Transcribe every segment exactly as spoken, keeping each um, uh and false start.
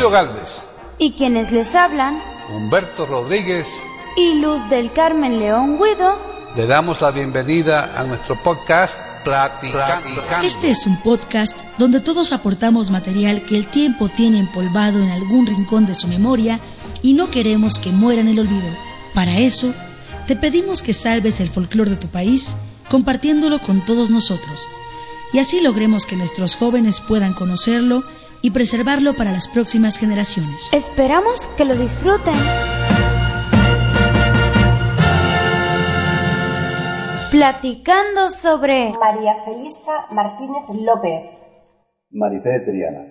Ramiro Gálvez. Y quienes les hablan, Humberto Rodríguez y Luz del Carmen León Guido. Le damos la bienvenida a nuestro podcast Platicando. Este es un podcast donde todos aportamos material que el tiempo tiene empolvado en algún rincón de su memoria y no queremos que muera en el olvido. Para eso, te pedimos que salves el folclore de tu país compartiéndolo con todos nosotros, y así logremos que nuestros jóvenes puedan conocerlo y preservarlo para las próximas generaciones. Esperamos que lo disfruten. Platicando sobre María Felisa Martínez López, Marifé de Triana.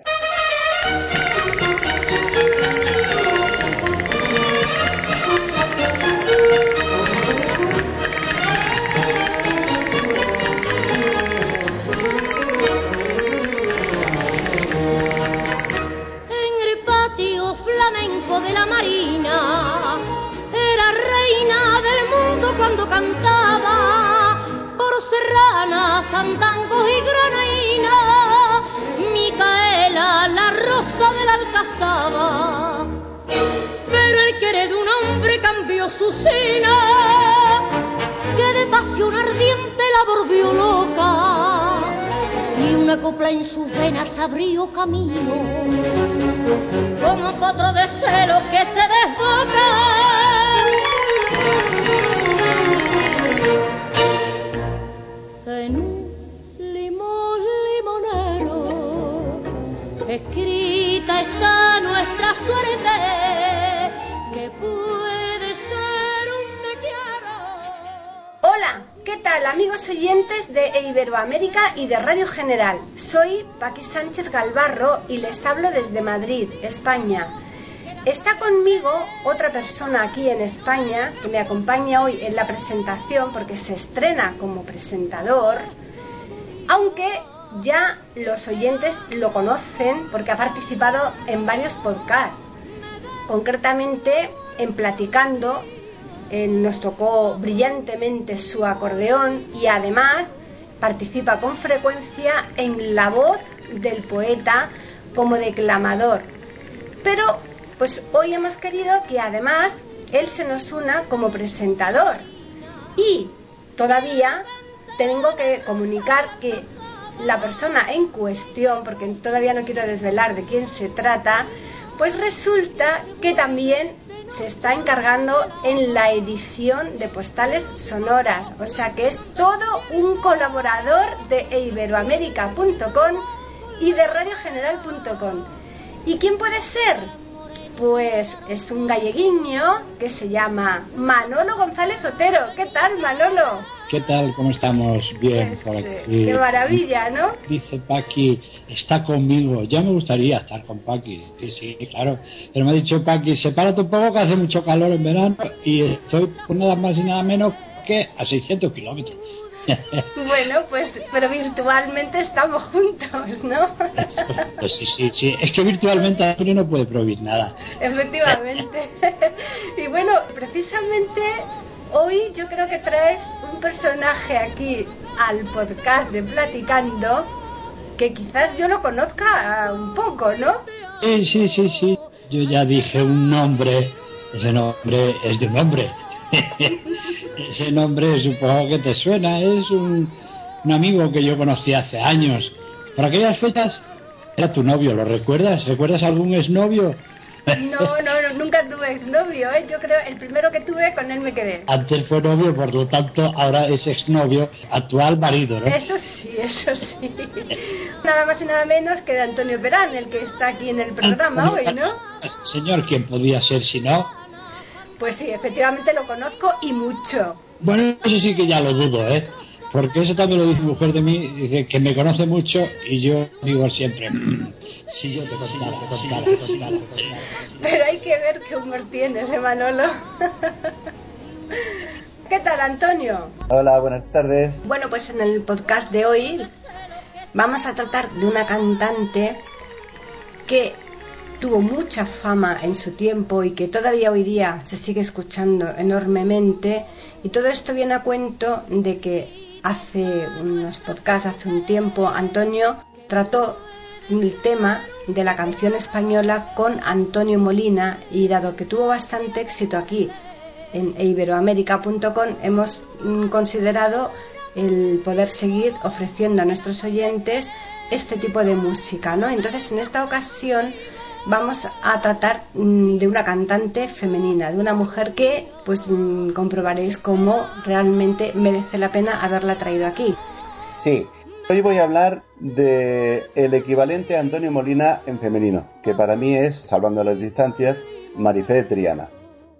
De la Marina, era reina del mundo cuando cantaba por serranas, cantangos y granainas, Micaela, la rosa de la Alcazaba. Pero el querer de un hombre cambió su sina, que de pasión ardiente la volvió loca, y una copla en sus venas abrió camino como potro de celo que se desboca. En un limón limonero escrita está nuestra suerte, que puede ser un te quiero. Hola, ¿qué tal, amigos oyentes de Iberoamérica y de Radio General? Soy Paqui Sánchez Galvarro y les hablo desde Madrid, España. Está conmigo otra persona aquí en España que me acompaña hoy en la presentación porque se estrena como presentador, aunque ya los oyentes lo conocen porque ha participado en varios podcasts, concretamente en Platicando. Eh, nos tocó brillantemente su acordeón y además participa con frecuencia en La Voz del Poeta como declamador. Pero pues hoy hemos querido que además él se nos una como presentador. Y todavía tengo que comunicar que la persona en cuestión, porque todavía no quiero desvelar de quién se trata, pues resulta que también se está encargando en la edición de postales sonoras, o sea que es todo un colaborador de iberoamérica punto com y de radio general punto com. ¿Y quién puede ser? Pues es un galleguiño que se llama Manolo González Otero. ¿Qué tal, Manolo? ¿Qué tal? ¿Cómo estamos? Bien, Pues, por aquí. eh, qué maravilla, ¿no? Dice Paqui, está conmigo. Ya me gustaría estar con Paqui. Sí, sí, claro. Pero me ha dicho Paqui, sepárate un poco que hace mucho calor en verano y estoy por nada más y nada menos que a seiscientos kilómetros. Bueno, pues, pero virtualmente estamos juntos, ¿no? Pues sí, sí, sí. Es que virtualmente Antonio no puede prohibir nada. Efectivamente. Y bueno, precisamente hoy yo creo que traes un personaje aquí al podcast de Platicando que quizás yo lo conozca un poco, ¿no? Sí, sí, sí, sí. Yo ya dije un nombre. Ese nombre es de un hombre. Ese nombre supongo que te suena. Es un, un amigo que yo conocí hace años. Por aquellas fechas era tu novio, ¿lo recuerdas? ¿Recuerdas algún exnovio? No, no, no, nunca tuve exnovio, ¿eh? Yo creo el primero que tuve, con él me quedé. Antes fue novio, por lo tanto ahora es exnovio, actual marido, ¿no? Eso sí, eso sí. Nada más y nada menos que de Antonio Perán, el que está aquí en el programa hoy, ¿no? Señor, ¿quién podía ser si no? Pues sí, efectivamente lo conozco y mucho. Bueno, eso sí que ya lo dudo, ¿eh? Porque eso también lo dice mi mujer de mí, dice que me conoce mucho y yo digo siempre, mmm, si yo te contara, te contara, te contara, te contara. Pero hay que ver qué humor tienes, ¿eh, Manolo? ¿Qué tal, Antonio? Hola, buenas tardes. Bueno, pues en el podcast de hoy vamos a tratar de una cantante que tuvo mucha fama en su tiempo y que todavía hoy día se sigue escuchando enormemente, y todo esto viene a cuento de que hace unos podcasts, hace un tiempo, Antonio trató el tema de la canción española con Antonio Molina, y dado que tuvo bastante éxito aquí en iberoamérica punto com, hemos mm, considerado el poder seguir ofreciendo a nuestros oyentes este tipo de música, ¿no? Entonces, en esta ocasión vamos a tratar mmm, de una cantante femenina, de una mujer que pues mmm, comprobaréis cómo realmente merece la pena haberla traído aquí. Sí, hoy voy a hablar de el equivalente a Antonio Molina en femenino, que para mí es, salvando las distancias, Marifé de Triana.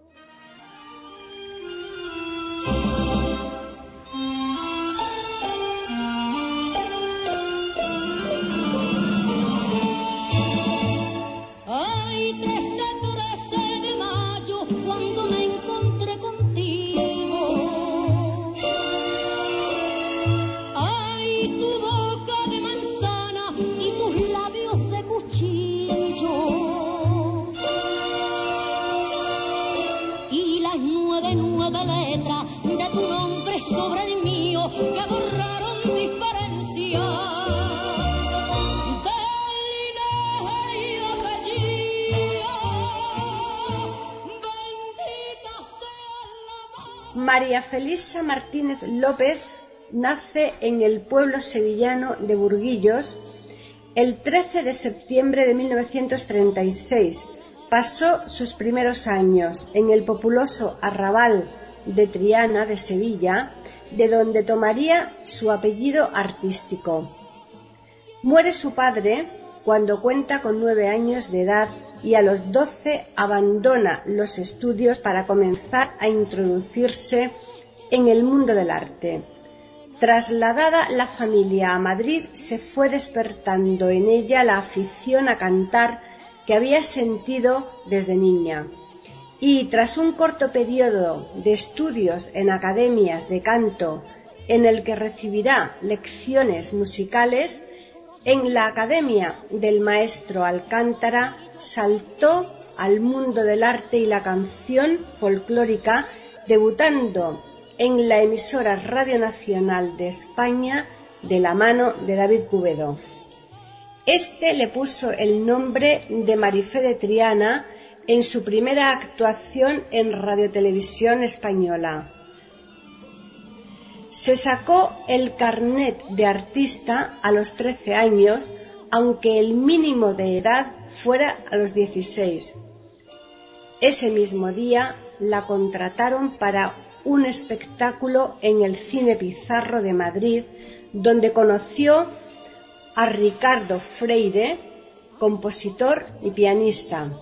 María Felisa Martínez López nace en el pueblo sevillano de Burguillos el trece de septiembre de mil novecientos treinta y seis. Pasó sus primeros años en el populoso arrabal de Triana de Sevilla, de donde tomaría su apellido artístico. Muere su padre cuando cuenta con nueve años de edad y a los doce abandona los estudios para comenzar a introducirse en el mundo del arte. Trasladada la familia a Madrid, se fue despertando en ella la afición a cantar que había sentido desde niña. Y tras un corto periodo de estudios en academias de canto, en el que recibirá lecciones musicales, en la academia del maestro Alcántara saltó al mundo del arte y la canción folclórica, debutando en la emisora Radio Nacional de España de la mano de David Cubedo. Este le puso el nombre de Marifé de Triana en su primera actuación en Radiotelevisión Española. Se sacó el carnet de artista a los trece años, aunque el mínimo de edad fuera a los dieciséis. Ese mismo día la contrataron para un espectáculo en el Cine Pizarro de Madrid, donde conoció a Ricardo Freire, compositor y pianista.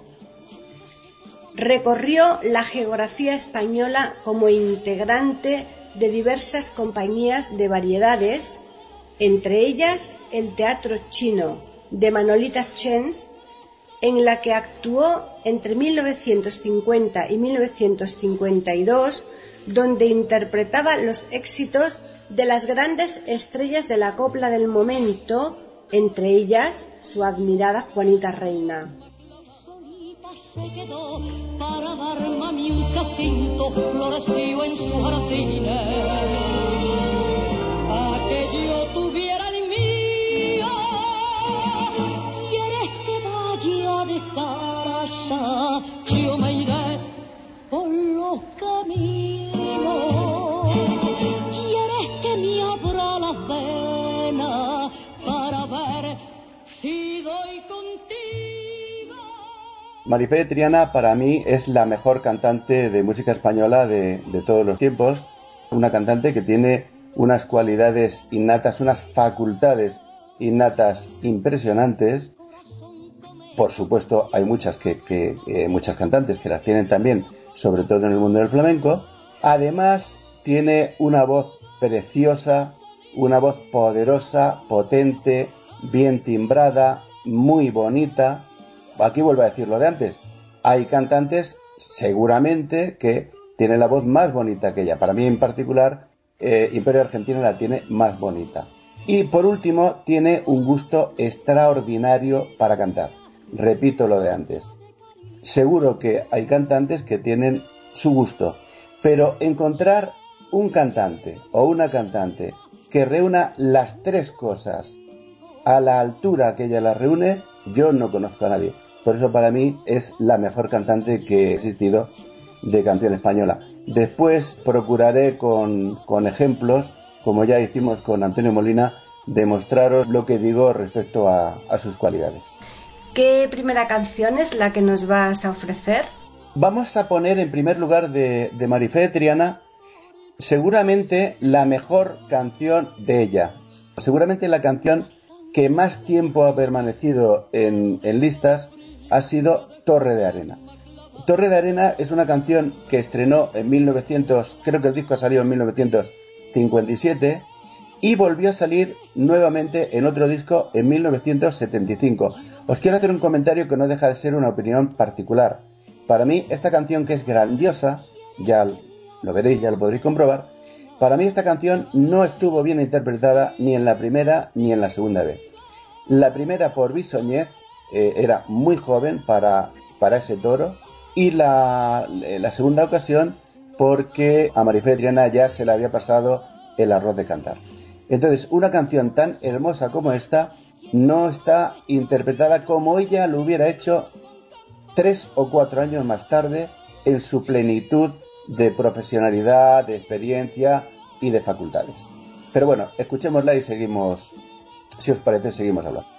Recorrió la geografía española como integrante de diversas compañías de variedades, entre ellas el Teatro Chino de Manolita Chen, en la que actuó entre mil novecientos cincuenta y mil novecientos cincuenta y dos, donde interpretaba los éxitos de las grandes estrellas de la copla del momento, entre ellas su admirada Juanita Reina. Se quedó para darme a mí un jacinto floreció en su jardín, a que yo tuviera el mío. ¿Quieres que vaya de casa? Yo me iré por los caminos. ¿Quieres que me abra las venas para ver si doy contigo? Marifé de Triana para mí es la mejor cantante de música española de, de todos los tiempos. Una cantante que tiene unas cualidades innatas, unas facultades innatas impresionantes. Por supuesto, hay muchas que, que eh, muchas cantantes que las tienen también, sobre todo en el mundo del flamenco. Además, tiene una voz preciosa, una voz poderosa, potente, bien timbrada, muy bonita. Aquí vuelvo a decir lo de antes. Hay cantantes seguramente que tienen la voz más bonita que ella. Para mí en particular, eh, Imperio Argentina la tiene más bonita. Y por último, tiene un gusto extraordinario para cantar. Repito lo de antes. Seguro que hay cantantes que tienen su gusto, pero encontrar un cantante o una cantante que reúna las tres cosas a la altura que ella las reúne, Yo no conozco a nadie. Por eso para mí es la mejor cantante que ha existido de canción española. Después procuraré con, con ejemplos, como ya hicimos con Antonio Molina, demostraros lo que digo respecto a, a sus cualidades. ¿Qué primera canción es la que nos vas a ofrecer? Vamos a poner en primer lugar de, de Marifé de Triana, seguramente la mejor canción de ella. Seguramente la canción que más tiempo ha permanecido en, en listas ha sido Torre de Arena. Torre de Arena es una canción que estrenó en mil novecientos, creo que el disco ha salido en mil novecientos cincuenta y siete y volvió a salir nuevamente en otro disco en mil novecientos setenta y cinco. Os quiero hacer un comentario que no deja de ser una opinión particular. Para mí esta canción, que es grandiosa, ya lo veréis, ya lo podréis comprobar, para mí esta canción no estuvo bien interpretada ni en la primera ni en la segunda vez. La primera por Bisóñez, eh, era muy joven para, para ese toro, y la, la segunda ocasión porque a Marifé de Triana ya se le había pasado el arroz de cantar. Entonces, una canción tan hermosa como esta no está interpretada como ella lo hubiera hecho tres o cuatro años más tarde, en su plenitud de profesionalidad, de experiencia y de facultades. Pero bueno, escuchémosla y seguimos, si os parece, seguimos hablando.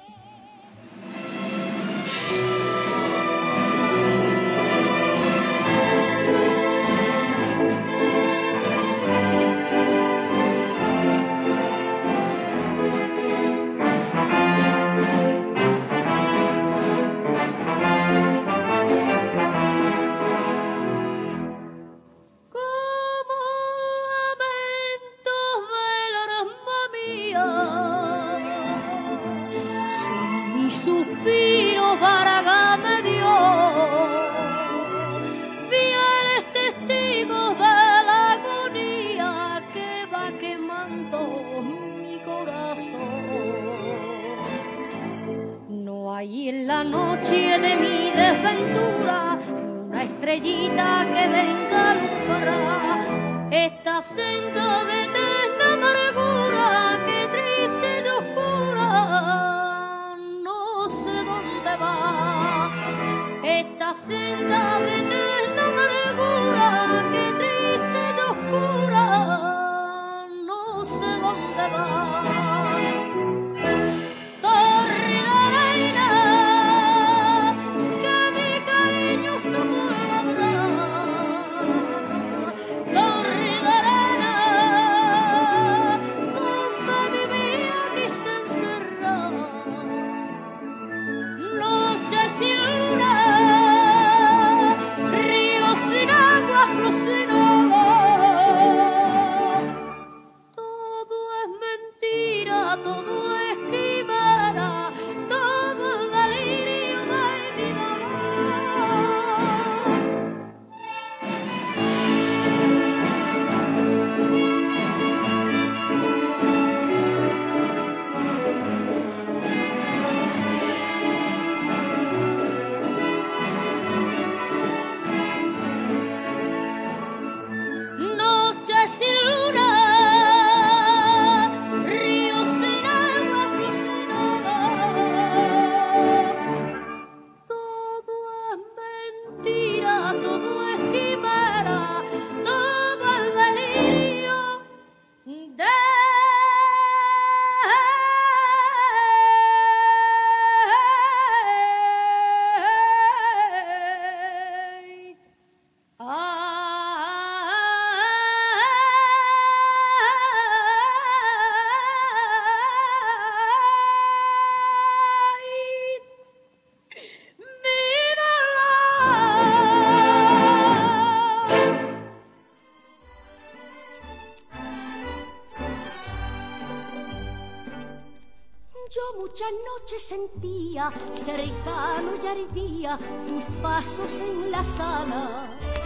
Sentía cercano y ardía tus pasos en la sala.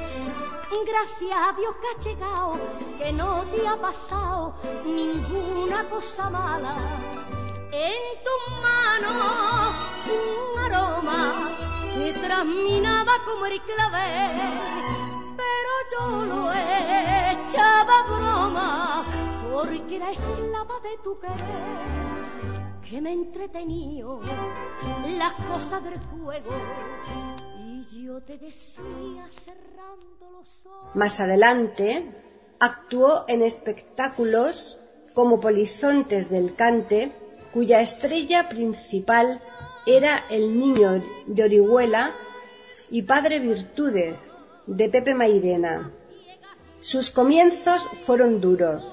Gracias a Dios que has llegado, que no te ha pasado ninguna cosa mala. En tus manos un aroma que trasminaba como el clavel, pero yo lo echaba broma porque era esclava de tu querer. que me entretenió las cosas del juego y yo te decía cerrando los ojos. Más adelante actuó en espectáculos como Polizontes del Cante, cuya estrella principal era El niño de Orihuela y Padre Virtudes de Pepe Mairena. Sus comienzos fueron duros.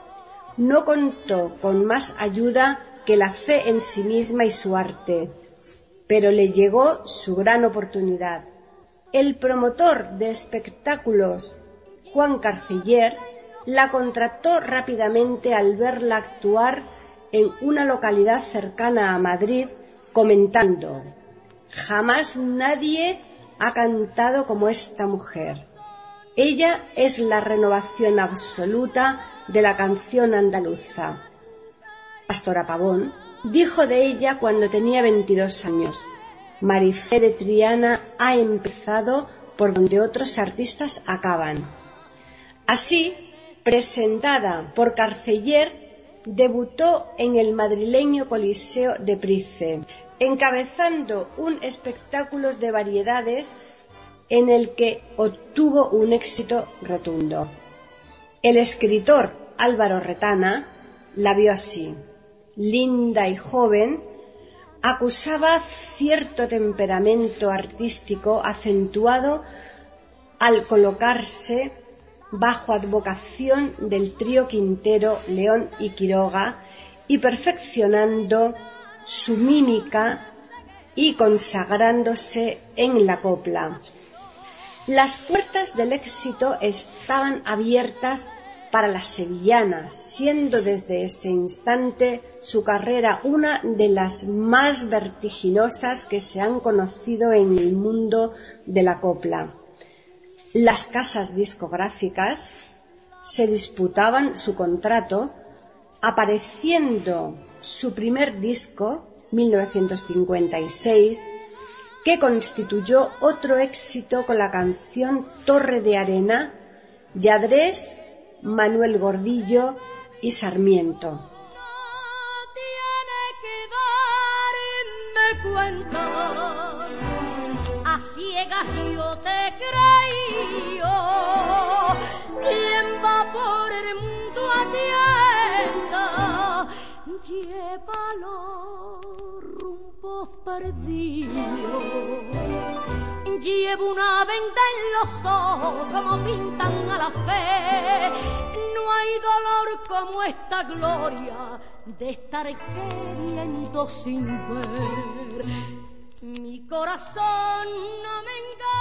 No contó con más ayuda que la fe en sí misma y su arte, pero le llegó su gran oportunidad. El promotor de espectáculos, Juan Carceller, la contrató rápidamente al verla actuar en una localidad cercana a Madrid, comentando: «Jamás nadie ha cantado como esta mujer. Ella es la renovación absoluta de la canción andaluza». Pastora Pavón dijo de ella cuando tenía veintidós años: «Marifé de Triana ha empezado por donde otros artistas acaban». Así, presentada por Carceller, debutó en el madrileño Coliseo de Price, encabezando un espectáculo de variedades en el que obtuvo un éxito rotundo. El escritor Álvaro Retana la vio así: linda y joven, acusaba cierto temperamento artístico acentuado al colocarse bajo advocación del trío Quintero, León y Quiroga, y perfeccionando su mímica y consagrándose en la copla. Las puertas del éxito estaban abiertas para la sevillana, siendo desde ese instante su carrera una de las más vertiginosas que se han conocido en el mundo de la copla. Las casas discográficas se disputaban su contrato, apareciendo su primer disco, mil novecientos cincuenta y seis, que constituyó otro éxito con la canción Torre de Arena, Lladrés, Manuel Gordillo y Sarmiento. No tiene que darme cuenta, a ciegas yo te creí. ¿Quién va por el mundo a tienda? Llévalo rumbo perdido. Llevo una venda en los ojos como pintan a la fe. No hay dolor como esta gloria de estar queriendo sin ver. Mi corazón no me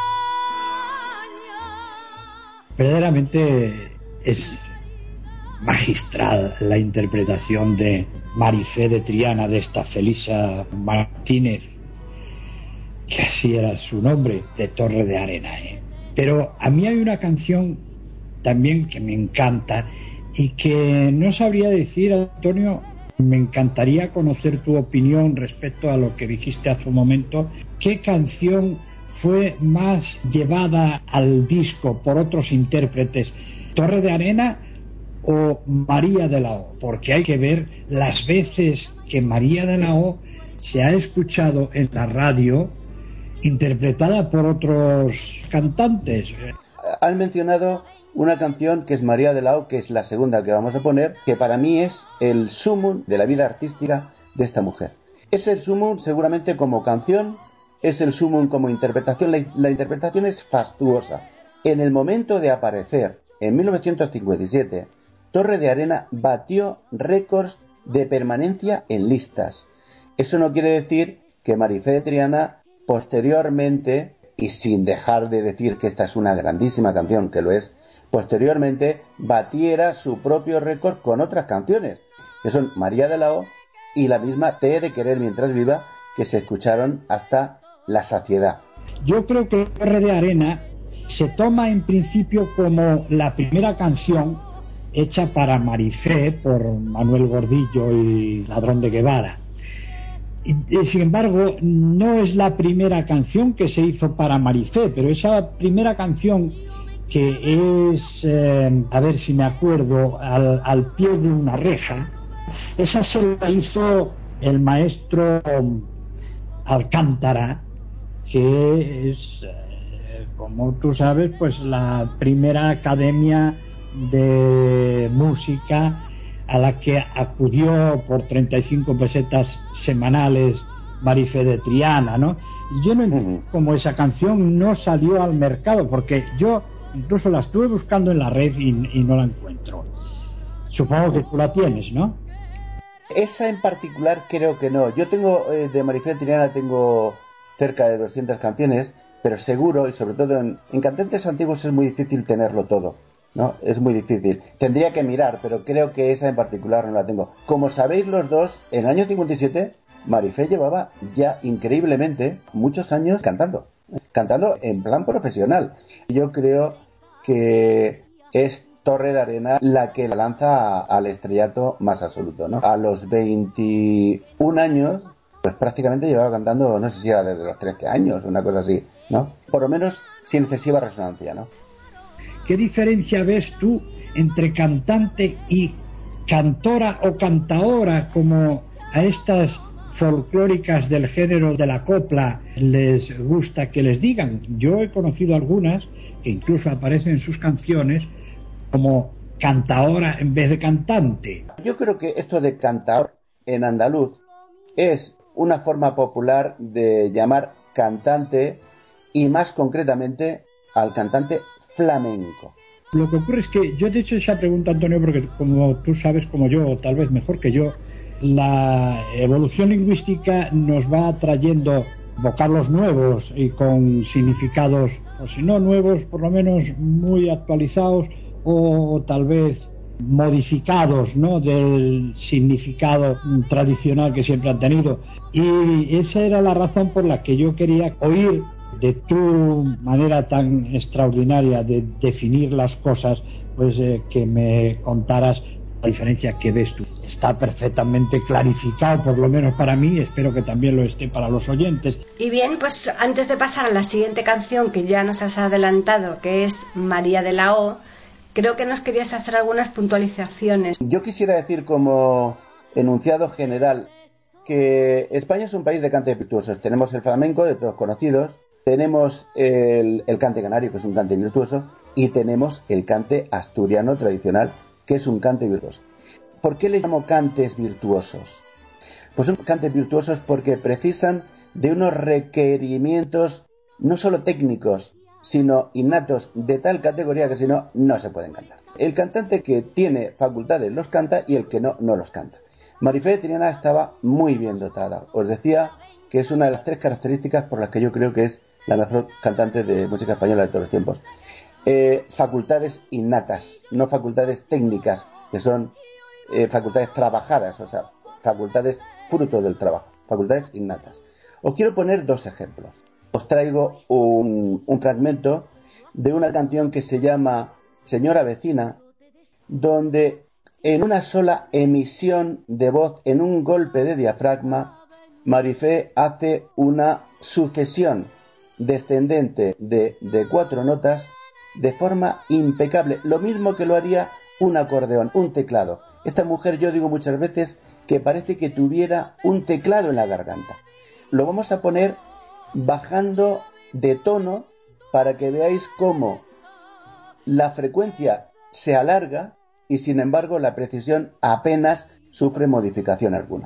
engaña. Verdaderamente es magistral la interpretación de Marifé de Triana, de esta Felisa Martínez, que así era su nombre, de Torre de Arena, ¿eh? Pero a mí hay una canción también que me encanta y que no sabría decir, Antonio, me encantaría conocer tu opinión respecto a lo que dijiste hace un momento. ¿Qué canción fue más llevada al disco por otros intérpretes, Torre de Arena o María de la O? Porque hay que ver las veces que María de la O se ha escuchado en la radio interpretada por otros cantantes. Han mencionado una canción que es María de la O, que es la segunda que vamos a poner, que para mí es el sumum de la vida artística de esta mujer. Es el sumum seguramente como canción, es el sumum como interpretación. La, la interpretación es fastuosa. En el momento de aparecer, en mil novecientos cincuenta y siete, Torre de Arena batió récords de permanencia en listas. Eso no quiere decir que Marifé de Triana posteriormente, y sin dejar de decir que esta es una grandísima canción, que lo es, posteriormente batiera su propio récord con otras canciones, que son María de la O y la misma Te he de querer mientras viva, que se escucharon hasta la saciedad. Yo creo que Torre de Arena se toma en principio como la primera canción hecha para Marifé por Manuel Gordillo y Ladrón de Guevara. Y, y, sin embargo, no es la primera canción que se hizo para Marifé, pero esa primera canción que es, eh, a ver si me acuerdo, al, al pie de una reja, esa se la hizo el maestro Alcántara, que es, eh, como tú sabes, pues la primera academia de música a la que acudió por treinta y cinco pesetas semanales Marifé de Triana, ¿no? Y yo no entiendo uh-huh. cómo esa canción no salió al mercado, porque yo incluso la estuve buscando en la red y, y no la encuentro. Supongo que tú la tienes, ¿no? Esa en particular creo que no. Yo tengo, eh, de Marifé de Triana tengo cerca de doscientas canciones, pero seguro, y sobre todo en, en cantantes antiguos es muy difícil tenerlo todo, ¿no? Es muy difícil. Tendría que mirar, pero creo que esa en particular no la tengo. Como sabéis los dos, en el año cincuenta y siete, Marifé llevaba ya increíblemente muchos años cantando. Cantando en plan profesional. Yo creo que es Torre de Arena la que la lanza al estrellato más absoluto, ¿no? A los veintiún años, pues prácticamente llevaba cantando, no sé si era desde los trece años, una cosa así, ¿no? Por lo menos sin excesiva resonancia, ¿no? ¿Qué diferencia ves tú entre cantante y cantora o cantaora, como a estas folclóricas del género de la copla les gusta que les digan? Yo he conocido algunas que incluso aparecen en sus canciones como cantaora en vez de cantante. Yo creo que esto de cantaor en andaluz es una forma popular de llamar cantante, y más concretamente al cantante flamenco. Lo que ocurre es que yo te he hecho esa pregunta, Antonio, porque como tú sabes, como yo, o tal vez mejor que yo, la evolución lingüística nos va trayendo vocablos nuevos y con significados, o si no nuevos, por lo menos muy actualizados, o tal vez modificados, ¿no?, del significado tradicional que siempre han tenido. Y esa era la razón por la que yo quería oír de tu manera tan extraordinaria de definir las cosas, pues eh, que me contaras la diferencia que ves tú. Está perfectamente clarificado, por lo menos para mí, espero que también lo esté para los oyentes. Y bien, pues antes de pasar a la siguiente canción que ya nos has adelantado, que es María de la O, creo que nos querías hacer algunas puntualizaciones. Yo quisiera decir como enunciado general que España es un país de cantes virtuosos. Tenemos el flamenco, de todos conocidos, tenemos el, el cante canario, que es un cante virtuoso, y tenemos el cante asturiano tradicional, que es un cante virtuoso. ¿Por qué le llamo cantes virtuosos? Pues son cantes virtuosos porque precisan de unos requerimientos no solo técnicos, sino innatos, de tal categoría que si no, no se pueden cantar. El cantante que tiene facultades los canta, y el que no, no los canta. Marifé de Triana estaba muy bien dotada. Os decía que es una de las tres características por las que yo creo que es la mejor cantante de música española de todos los tiempos. Eh, facultades innatas, no facultades técnicas, que son eh, facultades trabajadas, o sea, facultades fruto del trabajo, facultades innatas. Os quiero poner dos ejemplos. Os traigo un, un fragmento de una canción que se llama Señora Vecina, donde en una sola emisión de voz, en un golpe de diafragma, Marifé hace una sucesión descendente de, de cuatro notas de forma impecable, lo mismo que lo haría un acordeón, un teclado. Esta mujer, yo digo muchas veces que parece que tuviera un teclado en la garganta. Lo vamos a poner bajando de tono para que veáis cómo la frecuencia se alarga y sin embargo la precisión apenas sufre modificación alguna.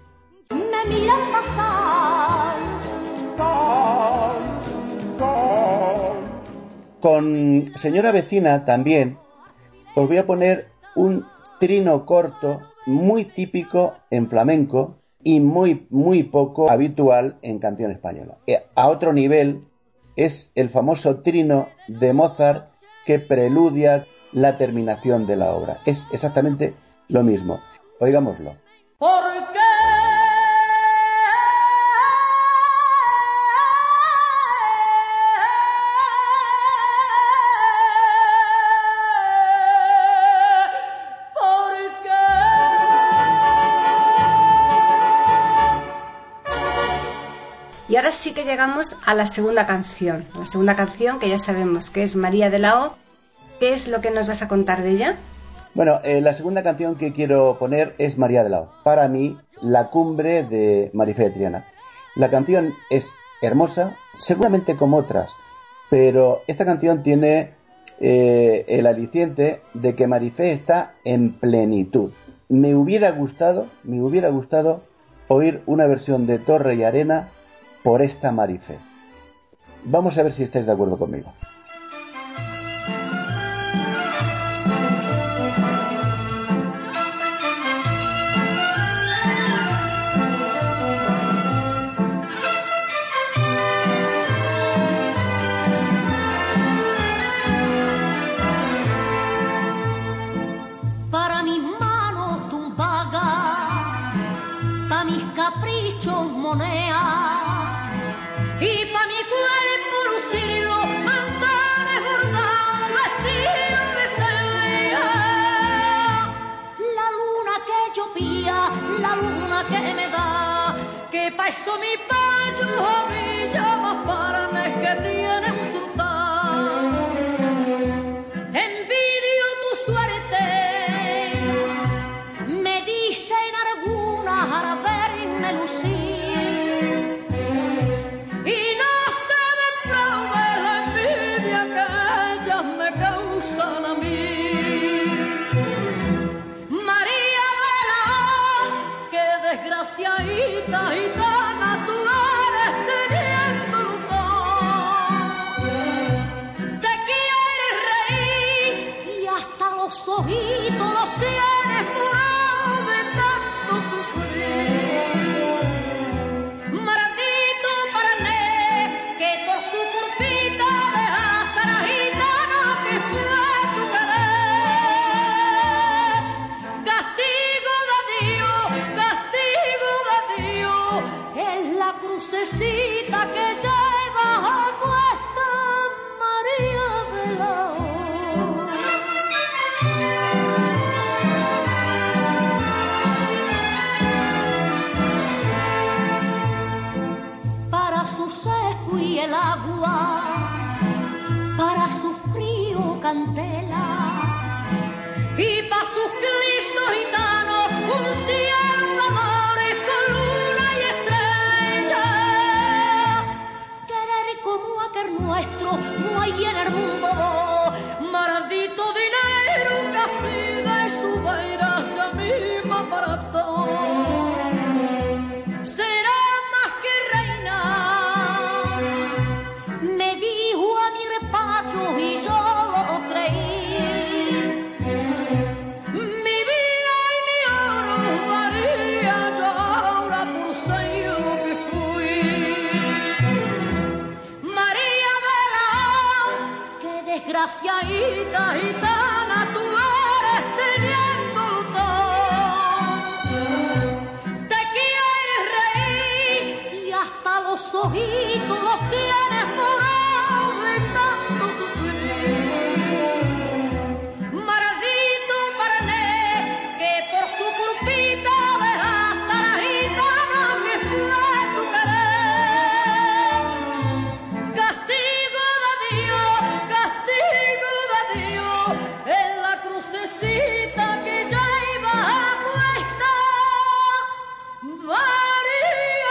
Me miras pasar. Con Señora Vecina también os voy a poner un trino corto muy típico en flamenco y muy, muy poco habitual en canción española. A otro nivel es el famoso trino de Mozart que preludia la terminación de la obra. Es exactamente lo mismo. Oigámoslo. ¿Por qué? Y ahora sí que llegamos a la segunda canción. La segunda canción que ya sabemos que es María de la O. ¿Qué es lo que nos vas a contar de ella? Bueno, eh, la segunda canción que quiero poner es María de la O. Para mí La cumbre de Marifé de Triana. La canción es hermosa, seguramente como otras, pero esta canción tiene eh, el aliciente de que Marifé está en plenitud. Me hubiera gustado, me hubiera gustado oír una versión de Torre y Arena por esta Marifé. Vamos a ver si estáis de acuerdo conmigo. Moneda y pa' mi cuerpo lucirlo mantones bordados vestido de seda. La luna que yo pía, la luna que me da, que pa' eso mi payo a mí llama paranes que tiene un sultán. Envidio tu suerte, me dicen algunas a verme lucir. Desgraciadita gitana, tú eres teniendo lugar. Te quieres reír y hasta los ojitos los tienes morados de tanto sufrir. Maldito parané que por su culpita dejaste a la gitana que fue tu querer. Castigo de Dios, castigo es la crucecita que lleva a cuesta María de la O. Para su sed fui el agua, para su frío cantela, y para sus clisos gitanos un cielo de amores con luna y estrella. Querer como aquel nuestro no hay en el mundo. Maldito dinero que así de su vaina se misma para todo. Será más que reina, me dijo a mi repacho y yo lo creí. Desgraciadita gitana, tú eres teniendo todo. Te quieres reír y hasta los ojitos los tienes morados de tanto sufrir. Maldito parané que por su culpita dejaste a la gitana que fue tu querer. Castigo de Dios, castigo de Dios, en la crucecita que lleva a cuesta María.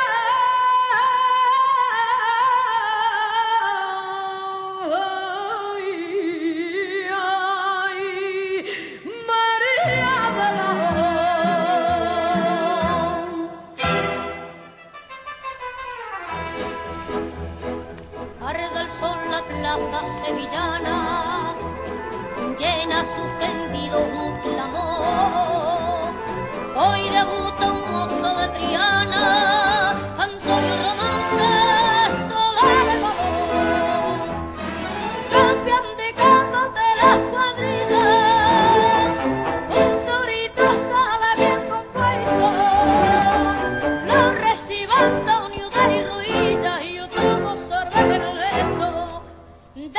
Ay, ay, María de la O. Arde el sol la plaza sevillana, llena suspendido un clamor. Hoy debuta un mozo de Triana, Antonio Romance, Solar de Valor. Cambian de capa de las cuadrillas, un torito sale bien compuesto. Lo recibe Antonio de Ruilla y otro mozo de Ernesto. De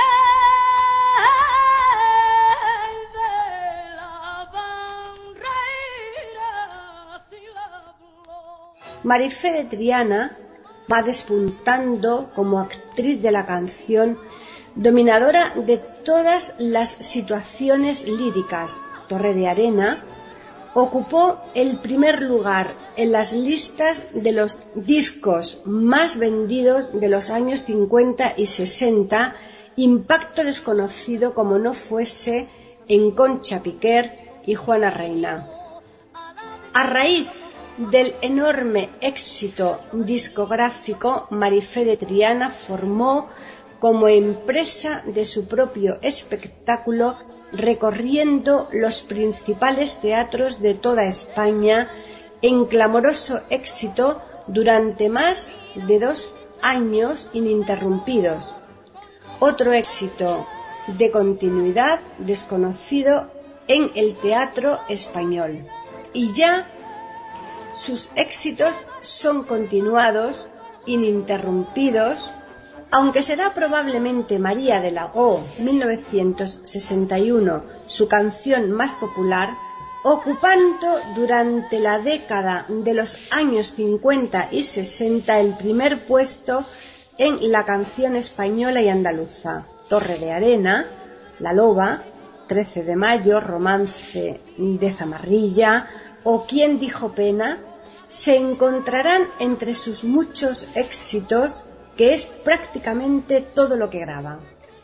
Marifé de Triana va despuntando como actriz de la canción, dominadora de todas las situaciones líricas. Torre de Arena, ocupó el primer lugar en las listas de los discos más vendidos de los años cincuenta y sesenta, impacto desconocido como no fuese en Concha Piquer y Juana Reina. A raíz del enorme éxito discográfico, Marifé de Triana formó como empresa de su propio espectáculo, recorriendo los principales teatros de toda España en clamoroso éxito durante más de dos años ininterrumpidos. Otro éxito de continuidad desconocido en el teatro español. Y ya sus éxitos son continuados, ininterrumpidos, aunque será probablemente María de la O, mil novecientos sesenta y uno, su canción más popular, ocupando durante la década de los años cincuenta y sesenta el primer puesto en la canción española y andaluza. Torre de Arena, La Loba, trece de mayo, Romance de Zamarrilla o ¿Quién dijo pena? Se encontrarán entre sus muchos éxitos, que es prácticamente todo lo que graba.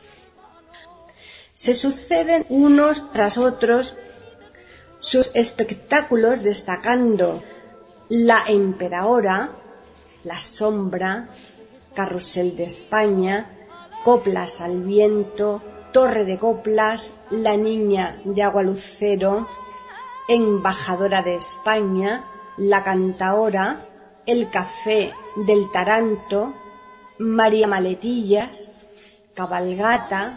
Se suceden unos tras otros sus espectáculos, destacando La Emperadora, La Sombra, Carrusel de España, Coplas al viento, Torre de Coplas, La Niña de Agualucero, Embajadora de España, La Cantaora, El Café del Taranto, María Maletillas, Cabalgata.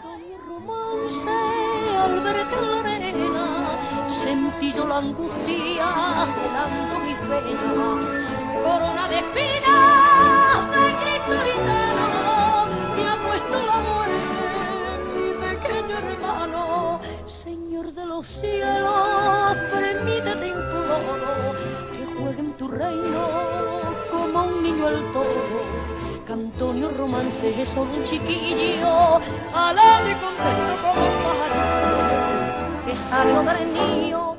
Al ver que la arena sentí yo la angustia helando mis venas, corona de espinas de Cristo gitano, me ha puesto la muerte mi pequeño hermano. Señor de los cielos, permítete imploro que juegue en tu reino como un niño el toro. Antonio Romance es un chiquillo, alado y contento como un pajarito que salió del niño.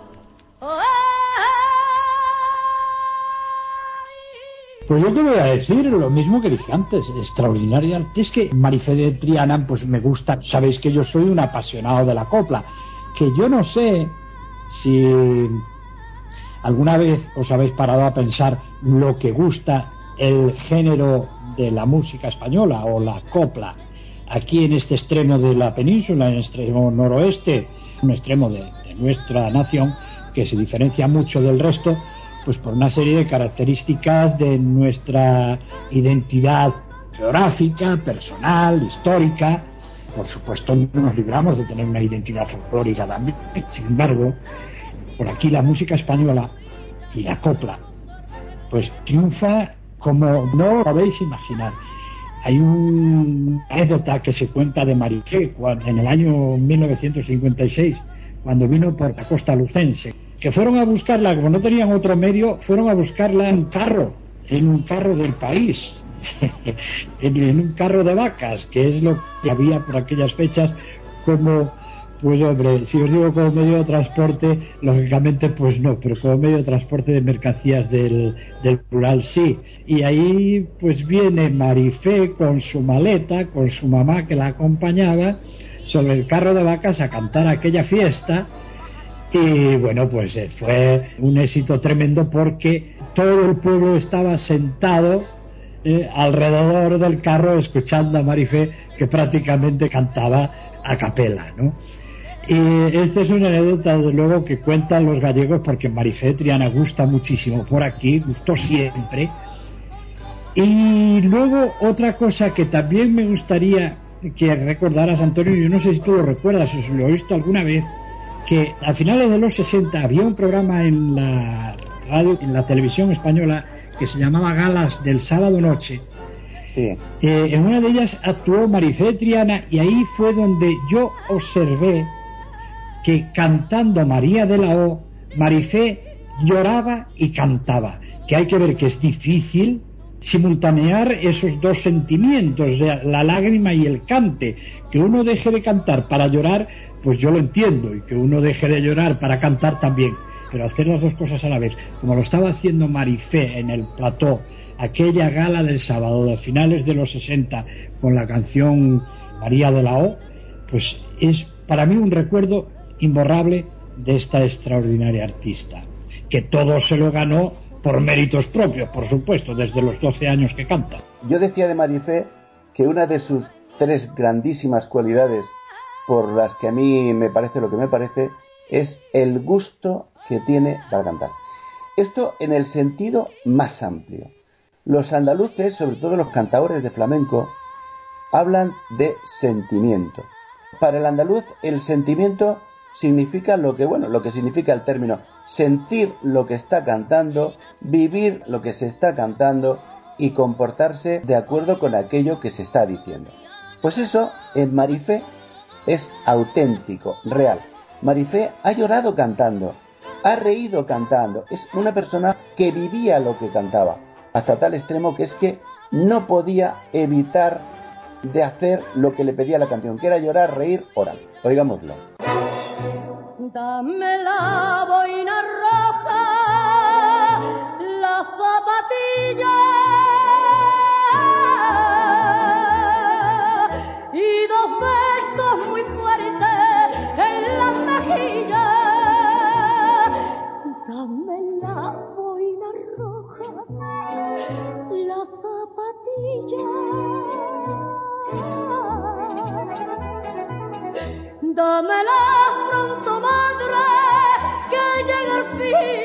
Pues yo te voy a decir lo mismo que dije antes, extraordinaria. Es que Marifé de Triana, pues me gusta. Sabéis que yo soy un apasionado de la copla, que yo no sé si alguna vez os habéis parado a pensar lo que gusta el género de la música española o la copla aquí en este extremo de la península, en el extremo noroeste, un extremo de, de nuestra nación que se diferencia mucho del resto, pues por una serie de características de nuestra identidad geográfica, personal, histórica. Por supuesto no nos libramos de tener una identidad folclórica también. Sin embargo, por aquí la música española y la copla pues triunfa como no podéis imaginar. Hay una anécdota que se cuenta de Marifé en el año mil novecientos cincuenta y seis, cuando vino por la costa lucense, que fueron a buscarla, como no tenían otro medio, fueron a buscarla en un carro, en un carro del país, en, en un carro de vacas, que es lo que había por aquellas fechas como... Pues hombre, si os digo como medio de transporte, lógicamente pues no, pero como medio de transporte de mercancías del, del rural sí. Y ahí pues viene Marifé con su maleta, con su mamá que la acompañaba, sobre el carro de vacas a cantar aquella fiesta. Y bueno, pues fue un éxito tremendo porque todo el pueblo estaba sentado eh, alrededor del carro escuchando a Marifé, que prácticamente cantaba a capela, ¿no? Y esta es una anécdota, desde luego, que cuentan los gallegos, porque Marifé de Triana gusta muchísimo por aquí, gustó siempre. Y luego otra cosa que también me gustaría que recordaras, Antonio, yo no sé si tú lo recuerdas o si lo he visto alguna vez, que a finales de los sesenta había un programa en la radio, en la televisión española, que se llamaba Galas del sábado noche. Sí. Eh, en una de ellas actuó Marifé de Triana, y ahí fue donde yo observé que cantando María de la O, Marifé lloraba y cantaba, que hay que ver que es difícil simultanear esos dos sentimientos, o sea, la lágrima y el cante. Que uno deje de cantar para llorar, pues yo lo entiendo, y que uno deje de llorar para cantar también, pero hacer las dos cosas a la vez, como lo estaba haciendo Marifé en el plató, aquella gala del sábado de finales de los sesenta con la canción María de la O, pues es para mí un recuerdo imborrable de esta extraordinaria artista, que todo se lo ganó por méritos propios, por supuesto, desde los doce años que canta. Yo decía de Marifé que una de sus tres grandísimas cualidades, por las que a mí me parece lo que me parece, es el gusto que tiene para cantar. Esto en el sentido más amplio. Los andaluces, sobre todo los cantaores de flamenco, hablan de sentimiento. Para el andaluz, el sentimiento significa lo que, bueno, lo que significa el término, sentir lo que está cantando, vivir lo que se está cantando y comportarse de acuerdo con aquello que se está diciendo. Pues eso, en Marifé, es auténtico, real. Marifé ha llorado cantando, ha reído cantando, es una persona que vivía lo que cantaba, hasta tal extremo que es que no podía evitar de hacer lo que le pedía la canción, que era llorar, reír, orar. Oigámoslo. Dame la boina roja, la zapatilla y dos besos muy fuertes en la mejilla. Dame la boina roja, la zapatilla. Dámela pronto, madre, que llega el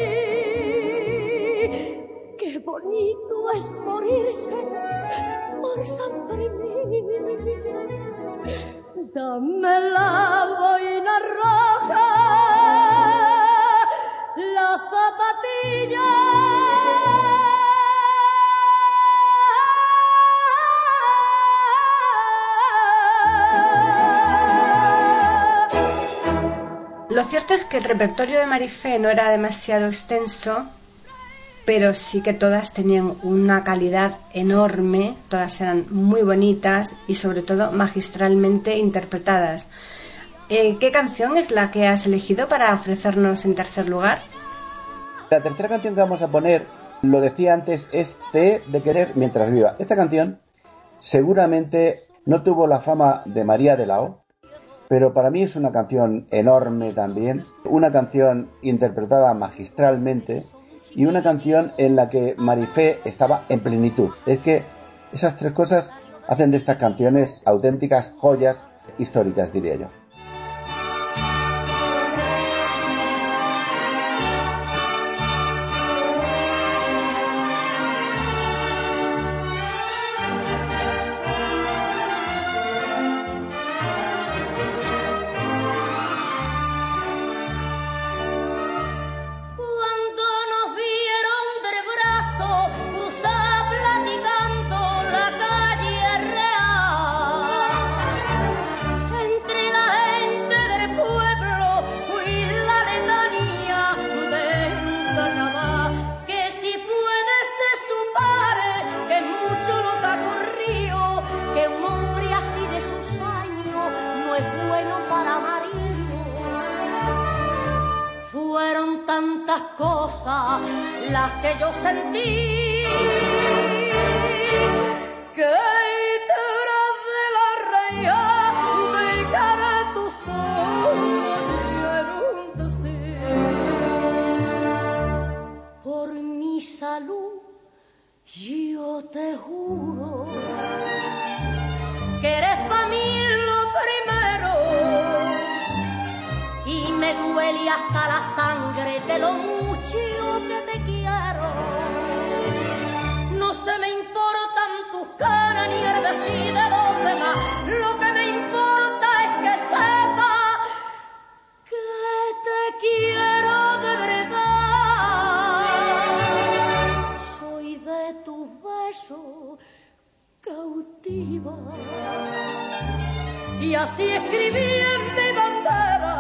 fin. Qué bonito es morirse por San Fermín. Dame la boina roja, la zapatilla. Lo cierto es que el repertorio de Marifé no era demasiado extenso, pero sí que todas tenían una calidad enorme, todas eran muy bonitas y sobre todo magistralmente interpretadas. Eh, ¿Qué canción es la que has elegido para ofrecernos en tercer lugar? La tercera canción que vamos a poner, lo decía antes, es Te he de querer mientras viva. Esta canción seguramente no tuvo la fama de María de la O, pero para mí es una canción enorme también, una canción interpretada magistralmente y una canción en la que Marifé estaba en plenitud. Es que esas tres cosas hacen de estas canciones auténticas joyas históricas, diría yo. Tantas cosas las que yo sentí que detrás de la reía de cara a tus ojos llegaron a ser. Por mi salud yo te juro que eres para mí lo primero. Y me duele hasta la sangre de lo mucho que te quiero. No se me importan tus caras ni el decir de los demás. Lo que me importa es que sepas que te quiero de verdad. Soy de tus besos cautiva. Y así escribí en mi bandera.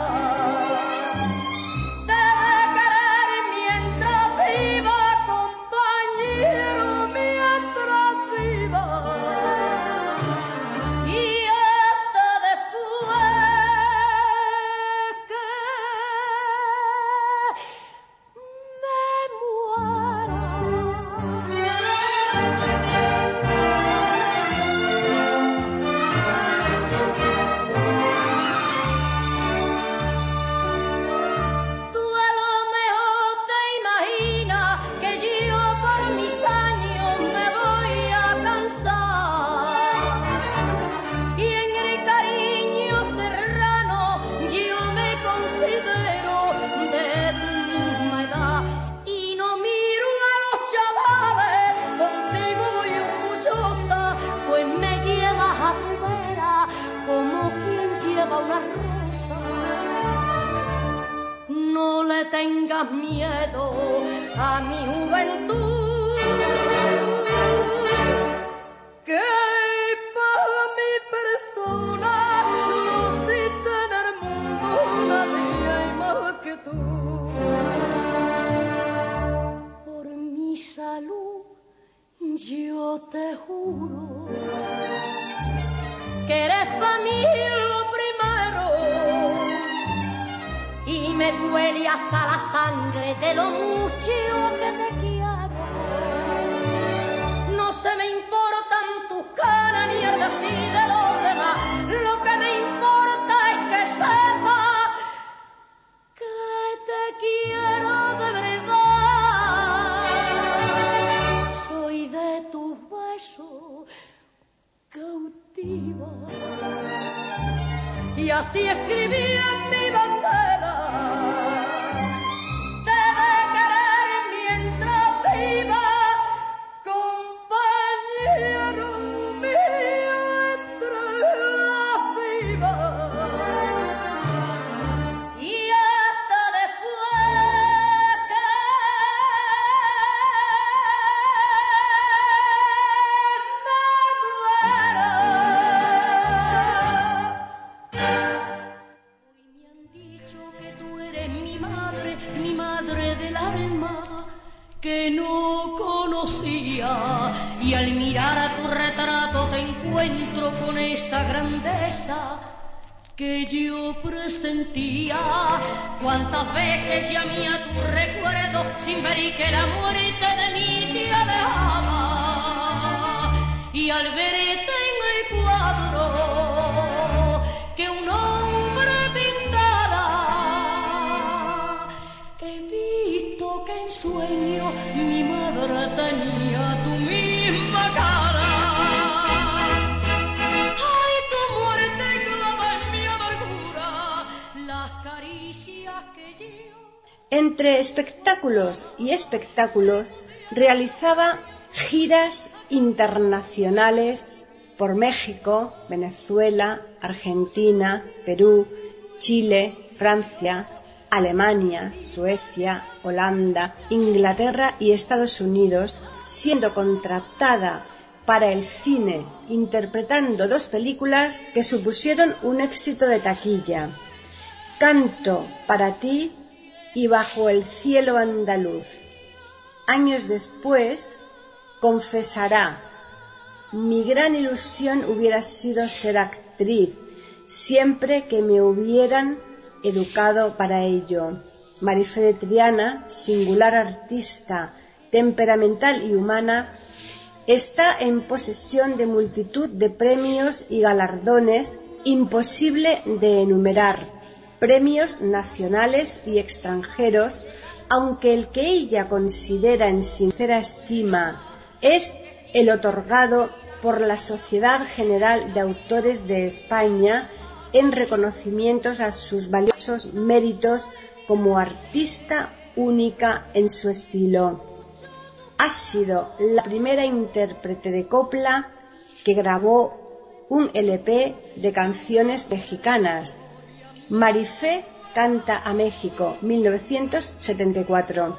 pa' una rosa. No le tengas miedo a mi juventud, que para mi persona no existe en el mundo nadie hay más que tú. Por mi salud yo te juro que eres para mí lo primero, y me duele hasta la sangre de lo mucho que te quiero. No se me importan tus caras ni el decir de los demás, lo que me importa es que sepas que te quiero de verdad. Soy de tus besos cautiva, y así escribí en mi bandera: te de querer mientras viva, compañero mío entre las vivas, y hasta después que que no conocía, y al mirar a tu retrato te encuentro con esa grandeza que yo presentía. Cuántas veces llamé a tu recuerdo sin ver y que la muerte de mí te alejaba, y al verte en el cuadro que un hombre pintara, he visto que en sueño mi madre tenía tu misma cara. Ay, tu muerte clava en mi amargura las caricias que yo. Entre espectáculos y espectáculos realizaba giras internacionales por México, Venezuela, Argentina, Perú, Chile, Francia, Alemania, Suecia, Holanda, Inglaterra y Estados Unidos, siendo contratada para el cine, interpretando dos películas que supusieron un éxito de taquilla: Canto para ti y Bajo el cielo andaluz. Años después, confesará: mi gran ilusión hubiera sido ser actriz, siempre que me hubieran educado para ello. Marifé de Triana, singular artista, temperamental y humana, está en posesión de multitud de premios y galardones imposible de enumerar, premios nacionales y extranjeros, aunque el que ella considera en sincera estima es el otorgado por la Sociedad General de Autores de España en reconocimientos a sus valiosos méritos como artista única en su estilo. Ha sido la primera intérprete de copla que grabó un L P de canciones mexicanas. Marifé canta a México, mil novecientos setenta y cuatro.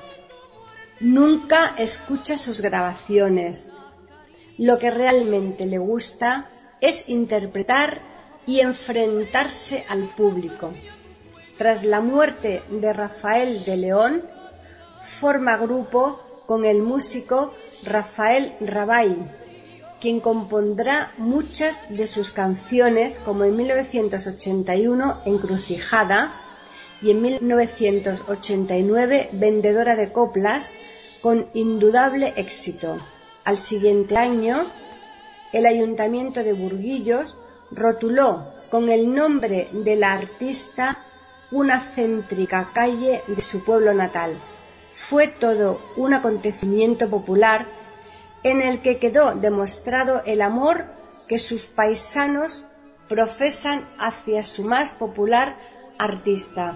Nunca escucha sus grabaciones. Lo que realmente le gusta es interpretar y enfrentarse al público. Tras la muerte de Rafael de León, forma grupo con el músico Rafael Rabay, quien compondrá muchas de sus canciones, como en mil novecientos ochenta y uno Encrucijada y en mil novecientos ochenta y nueve Vendedora de coplas, con indudable éxito. Al siguiente año, el Ayuntamiento de Burguillos rotuló con el nombre de la artista una céntrica calle de su pueblo natal. Fue todo un acontecimiento popular en el que quedó demostrado el amor que sus paisanos profesan hacia su más popular artista.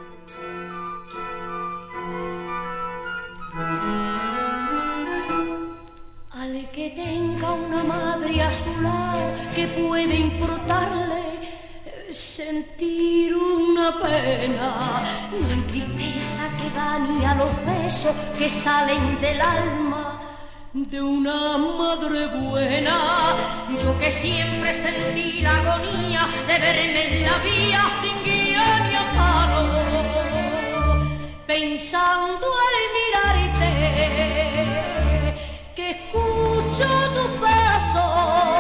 Al que tenga una madre a su lado, que puede importarle Sentir una pena no entristeza que va ni a los besos que salen del alma de una madre buena. Yo que siempre sentí la agonía de verme en la vía sin guía ni amparo, pensando al mirarte que escucho tu paso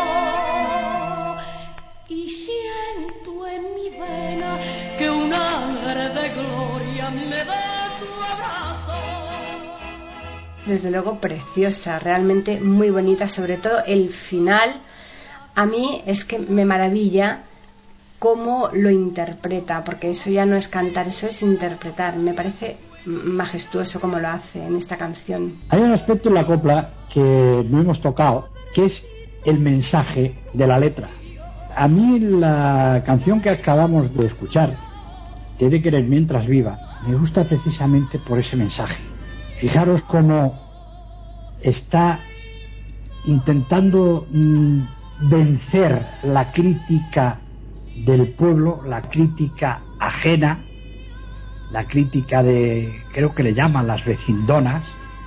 y siento en mi vena que un ángel de gloria me da tu abrazo. Desde luego preciosa, realmente muy bonita, sobre todo el final. A mí es que me maravilla cómo lo interpreta, porque eso ya no es cantar, eso es interpretar. Me parece majestuoso cómo lo hace en esta canción. Hay un aspecto en la copla que no hemos tocado, que es el mensaje de la letra. A mí la canción que acabamos de escuchar, Te he de querer mientras viva, me gusta precisamente por ese mensaje. Fijaros cómo está intentando mmm, vencer la crítica del pueblo, la crítica ajena, la crítica de, creo que le llaman las vecindonas,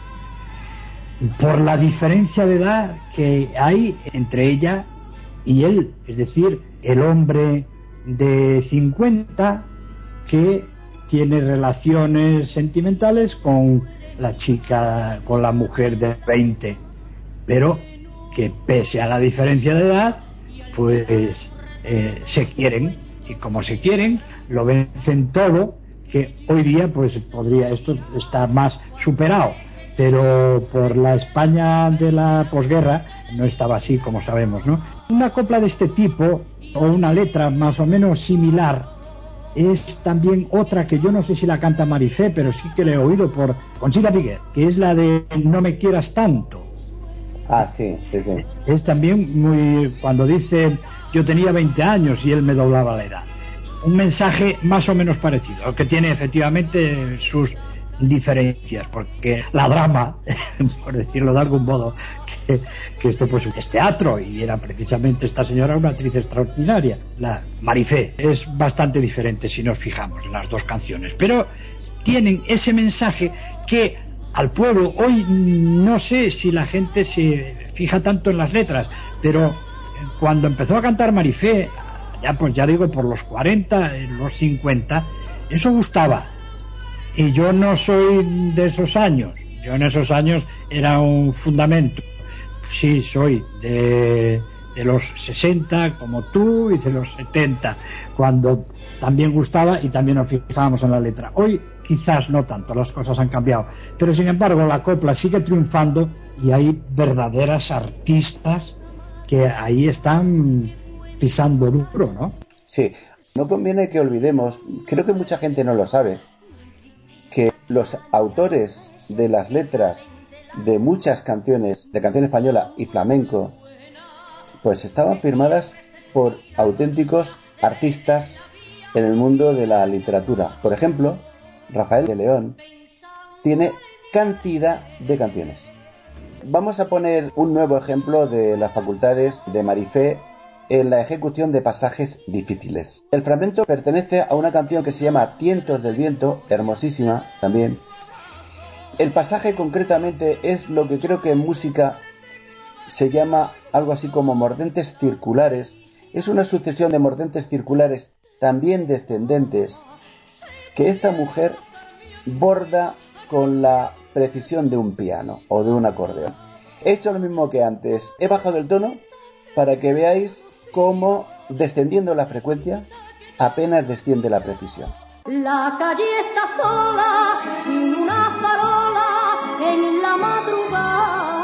por la diferencia de edad que hay entre ella y él, es decir, el hombre de cincuenta que tiene relaciones sentimentales con la chica, con la mujer de veinte, pero que pese a la diferencia de edad, pues eh, se quieren, y como se quieren, lo vencen todo, que hoy día pues podría esto estar más superado, pero por la España de la posguerra no estaba así, como sabemos, ¿no? Una copla de este tipo, o una letra más o menos similar, es también otra que yo no sé si la canta Marifé, pero sí que le he oído por Conchita Piquer, que es la de No me quieras tanto. Ah, sí, sí, sí. Es también muy... cuando dice yo tenía veinte años y él me doblaba la edad. Un mensaje más o menos parecido, que tiene efectivamente sus diferencias, porque la drama, por decirlo de algún modo, que, que esto pues es teatro, y era precisamente esta señora una actriz extraordinaria. La Marifé es bastante diferente si nos fijamos en las dos canciones, pero tienen ese mensaje que al pueblo, hoy no sé si la gente se fija tanto en las letras, pero cuando empezó a cantar Marifé, ya pues ya digo por los cuarenta, en los cincuenta, eso gustaba. Y yo no soy de esos años, yo en esos años era un fundamento. Sí, soy de, de los sesenta como tú, y de los setenta, cuando también gustaba y también nos fijábamos en la letra. Hoy quizás no tanto, las cosas han cambiado, pero sin embargo la copla sigue triunfando y hay verdaderas artistas que ahí están pisando duro, ¿no? Sí, no conviene que olvidemos, creo que mucha gente no lo sabe, que los autores de las letras de muchas canciones, de canción española y flamenco, pues estaban firmadas por auténticos artistas en el mundo de la literatura. Por ejemplo, Rafael de León tiene cantidad de canciones. Vamos a poner un nuevo ejemplo de las facultades de Marifé en la ejecución de pasajes difíciles. El fragmento pertenece a una canción que se llama Tientos del viento, hermosísima también. El pasaje concretamente es lo que creo que en música se llama algo así como mordentes circulares. Es una sucesión de mordentes circulares también descendentes que esta mujer borda con la precisión de un piano o de un acordeón. He hecho lo mismo que antes, he bajado el tono para que veáis cómo, descendiendo la frecuencia, apenas desciende la precisión. La calle está sola, sin una farola en la madrugada.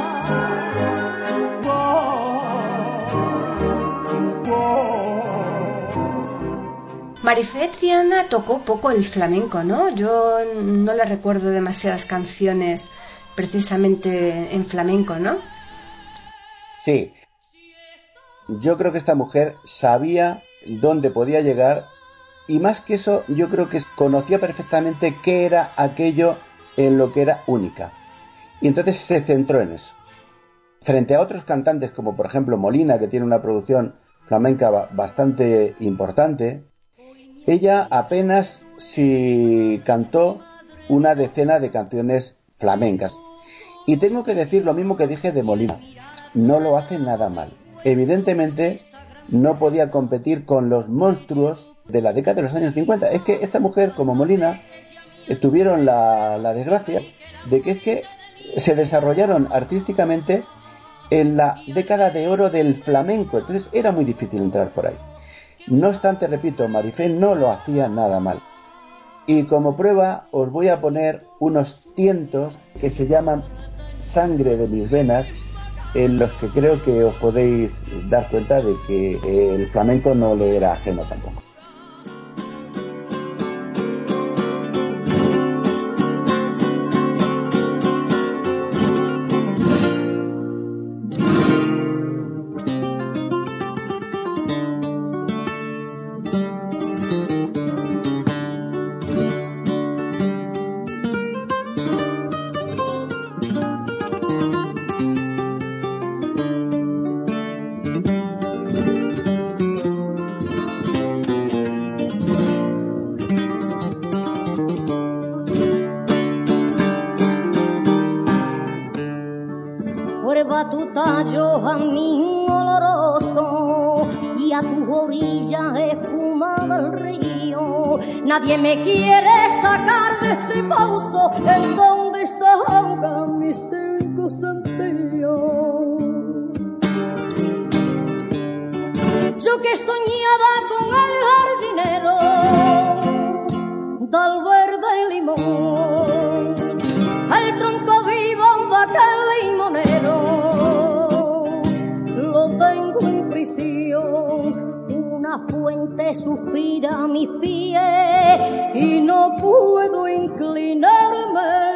Marifé Triana tocó poco el flamenco, ¿no? Yo no le recuerdo demasiadas canciones precisamente en flamenco, ¿no? Sí. Yo creo que esta mujer sabía dónde podía llegar, y más que eso, yo creo que conocía perfectamente qué era aquello en lo que era única. Y entonces se centró en eso. Frente a otros cantantes, como por ejemplo Molina, que tiene una producción flamenca bastante importante, ella apenas si cantó una decena de canciones flamencas. Y tengo que decir lo mismo que dije de Molina, no lo hace nada mal. Evidentemente no podía competir con los monstruos de la década de los años cincuenta. Es que esta mujer, como Molina, eh, tuvieron la, la desgracia de que es que se desarrollaron artísticamente en la década de oro del flamenco, entonces era muy difícil entrar por ahí. No obstante, repito, Marifé no lo hacía nada mal. Y como prueba os voy a poner unos tientos que se llaman Sangre de mis venas, en los que creo que os podéis dar cuenta de que el flamenco no le era ajeno tampoco. Nadie me quiere sacar de este pozo en donde se ahogan mis cinco sentidos. Yo que soñaba con el jardinero del verde limón, el tronco vivo de aquel limonero lo tengo en prisión. Una fuente suspira a mis pies y no puedo inclinarme.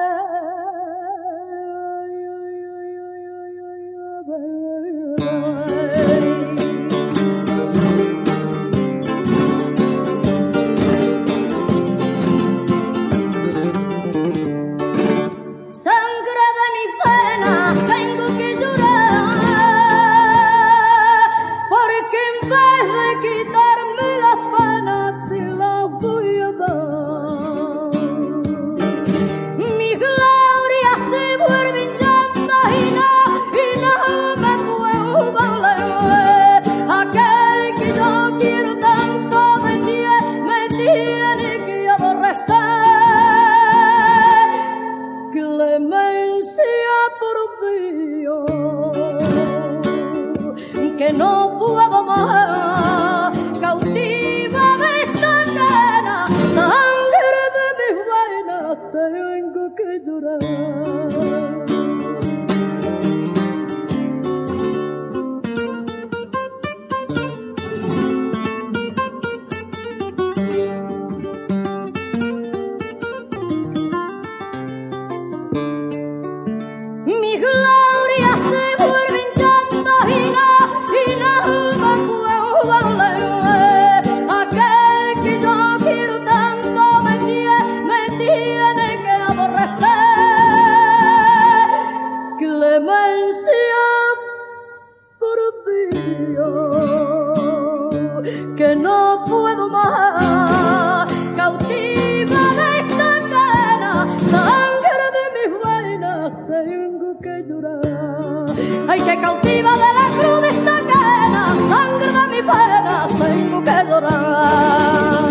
Sangre de mis venas tengo que llorar, porque en vez de quitarme las penas te las voy a dar. Mi gloria se vuelve llanto y no, y no me puedo valer. Aquel que yo quiero tanto me tiene, me tiene que aborrecer. Clemencia por Dios, que no puedo más, cautiva de esta nena, sangre de mis venas tengo que llorar. Mi gloria se vuelve llanto y no, y no me puedo valer. Aquel que yo quiero tanto me tiene, me tiene que aborrecer. Clemencia por Dios, que no puedo más, cautiva de esta pena, sangre de mis venas tengo que llorar. Ay, que cautiva de la cruz de esta pena, sangre de mis venas tengo que llorar.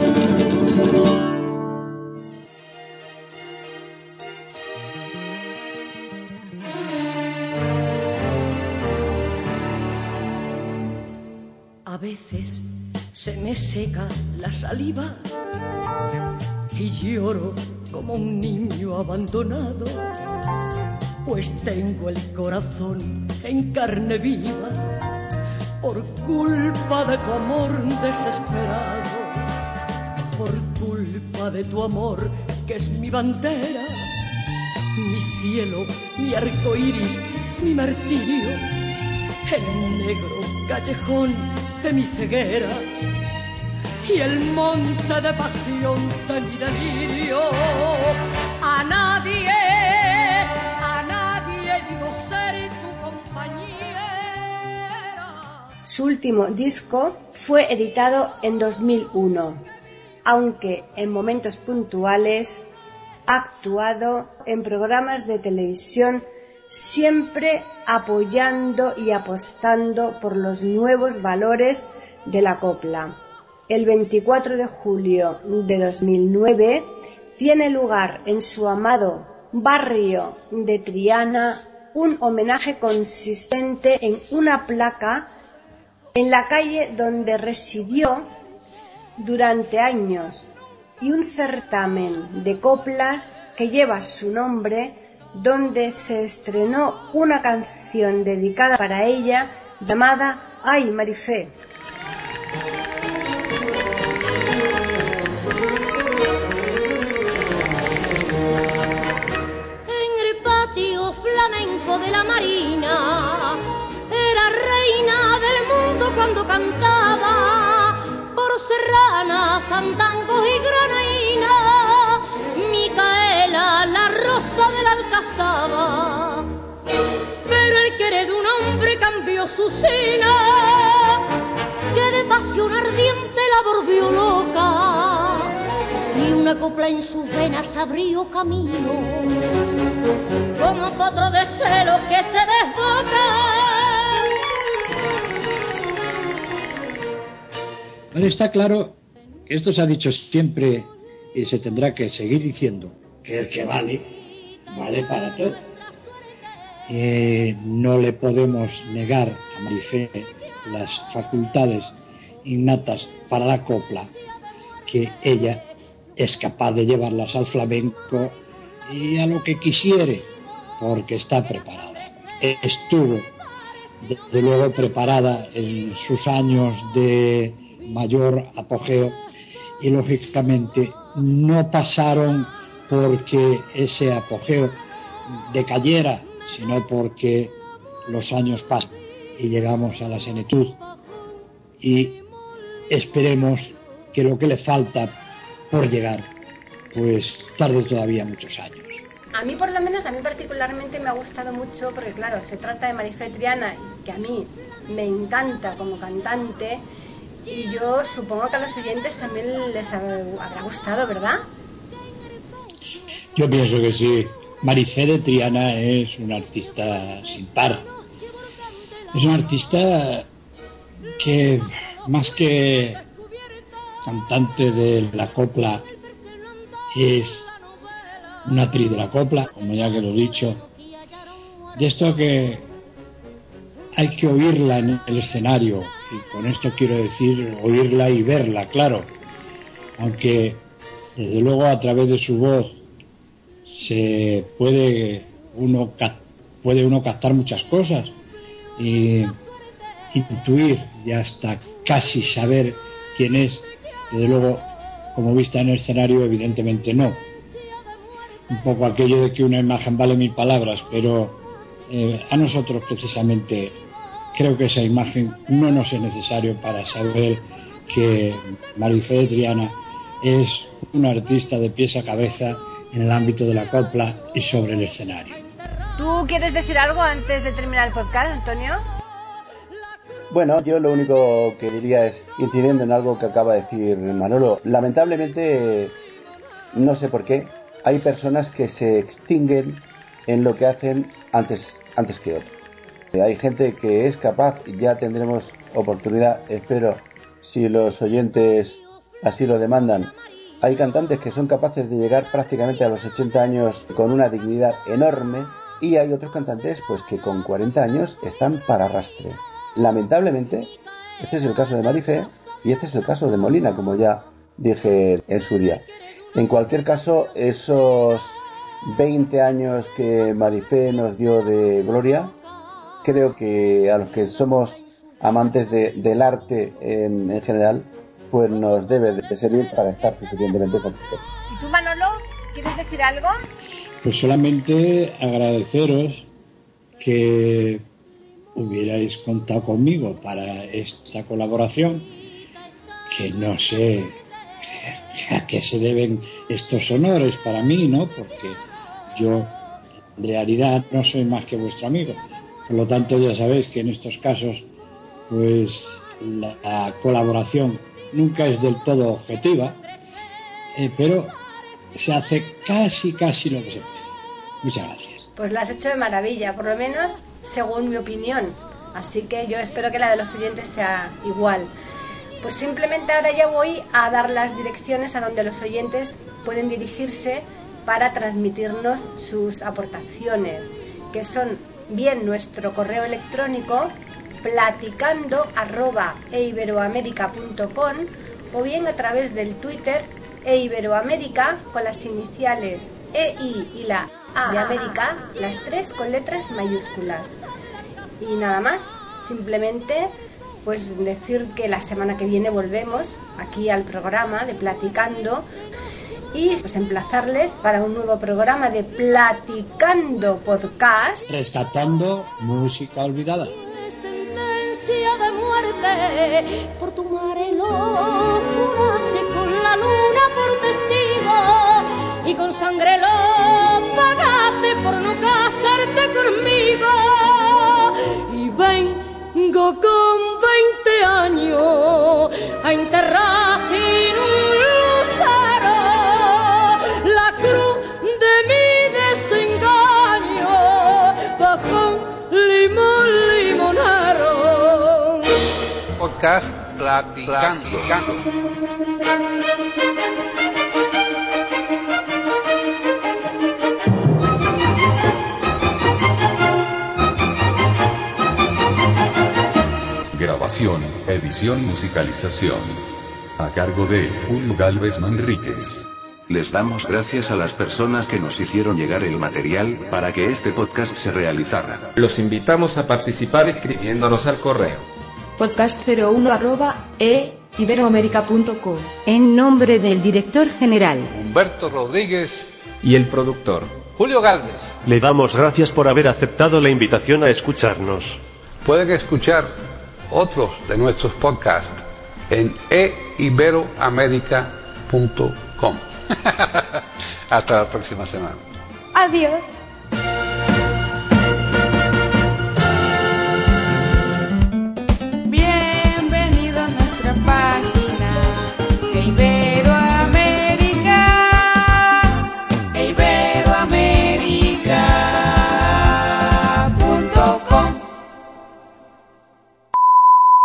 A veces se me seca la saliva y lloro como un niño abandonado, pues tengo el corazón en carne viva por culpa de tu amor desesperado, por culpa de tu amor que es mi bandera, mi cielo, mi arco iris, mi martirio, el negro callejón de mi ceguera y el monte de pasión de mi delirio. A nadie, a nadie digo ser tu compañera. Su último disco fue editado en dos mil uno, aunque en momentos puntuales ha actuado en programas de televisión, siempre apoyando y apostando por los nuevos valores de la copla. El veinticuatro de julio de dos mil nueve tiene lugar en su amado barrio de Triana un homenaje consistente en una placa en la calle donde residió durante años y un certamen de coplas que lleva su nombre, donde se estrenó una canción dedicada para ella llamada Ay, Marifé. En el patio flamenco de la Marina era reina del mundo cuando cantaba por serranas, fandangos y granaína, Micaela, la rosa de la Alcazaba. Pero el querer de un hombre cambió su sina, que de pasión ardiente la volvió loca, y una copla en sus venas abrió camino, como potro de celo que se desboca. Bueno, está claro que esto se ha dicho siempre y se tendrá que seguir diciendo, que el que vale, vale para todo. Eh, no le podemos negar a Marifé las facultades innatas para la copla, que ella es capaz de llevarlas al flamenco y a lo que quisiere, porque está preparada. Estuvo, desde luego, preparada en sus años de mayor apogeo y lógicamente no pasaron porque ese apogeo decayera, sino porque los años pasan y llegamos a la senectud y esperemos que lo que le falta por llegar pues tarde todavía muchos años. A mí, por lo menos, a mí particularmente me ha gustado mucho porque, claro, se trata de Marifé Triana, que a mí me encanta como cantante, y yo supongo que a los oyentes también les habrá gustado, ¿verdad? Yo pienso que sí. Marifé de Triana es una artista sin par. Es una artista que, más que cantante de la copla, es una actriz de la copla, como ya que lo he dicho. De esto que hay que oírla en el escenario, y con esto quiero decir oírla y verla, claro. Aunque, desde luego, a través de su voz se puede uno puede uno captar muchas cosas y intuir y hasta casi saber quién es. Desde luego, como vista en el escenario, evidentemente no. Un poco aquello de que una imagen vale mil palabras, pero eh, a nosotros precisamente creo que esa imagen no nos es necesario para saber que Marifé de Triana es una artista de pies a cabeza en el ámbito de la copla y sobre el escenario. ¿Tú quieres decir algo antes de terminar el podcast, Antonio? Bueno, yo lo único que diría es, incidiendo en algo que acaba de decir Manolo, lamentablemente, no sé por qué, hay personas que se extinguen en lo que hacen antes, antes que otros. Hay gente que es capaz, y ya tendremos oportunidad, espero, si los oyentes así lo demandan. Hay cantantes que son capaces de llegar prácticamente a los ochenta años con una dignidad enorme, y hay otros cantantes pues que con cuarenta años están para arrastre. Lamentablemente, este es el caso de Marifé y este es el caso de Molina, como ya dije en su día. En cualquier caso, esos veinte años que Marifé nos dio de gloria, creo que a los que somos amantes de, del arte en, en general, pues nos debe de servir para estar suficientemente satisfechos. ¿Y tú, Manolo, quieres decir algo? Pues solamente agradeceros que hubierais contado conmigo para esta colaboración, que no sé a qué se deben estos honores para mí, ¿no? Porque yo, en realidad, no soy más que vuestro amigo. Por lo tanto, ya sabéis que en estos casos pues la, la colaboración nunca es del todo objetiva, eh, pero se hace casi, casi lo que se puede. Muchas gracias. Pues la has hecho de maravilla, por lo menos según mi opinión. Así que yo espero que la de los oyentes sea igual. Pues simplemente ahora ya voy a dar las direcciones a donde los oyentes pueden dirigirse para transmitirnos sus aportaciones, que son bien nuestro correo electrónico platicando arroba eiberoamerica punto com o bien a través del Twitter eiberoamerica con las iniciales E I y la A de América, las tres con letras mayúsculas. Y nada más, simplemente pues decir que la semana que viene volvemos aquí al programa de Platicando y pues emplazarles para un nuevo programa de Platicando Podcast, rescatando música olvidada. Sentencia de muerte por tu marelo, juraste con la luna por testigo y con sangre lo pagaste por no casarte conmigo. Y vengo con veinte años a enterrar sin un lucero la cruz de mi desengaño bajo un limón limonero. Podcast Platicando. Grabación, edición, musicalización. A cargo de Julio Gálvez Manríquez. Les damos gracias a las personas que nos hicieron llegar el material para que este podcast se realizara. Los invitamos a participar escribiéndonos al correo podcast cero uno arroba e iberoamerica punto com. En nombre del director general Humberto Rodríguez y el productor Julio Gálvez, le damos gracias por haber aceptado la invitación a escucharnos. Pueden escuchar otros de nuestros podcasts en e iberoamerica punto com. Hasta la próxima semana. Adiós.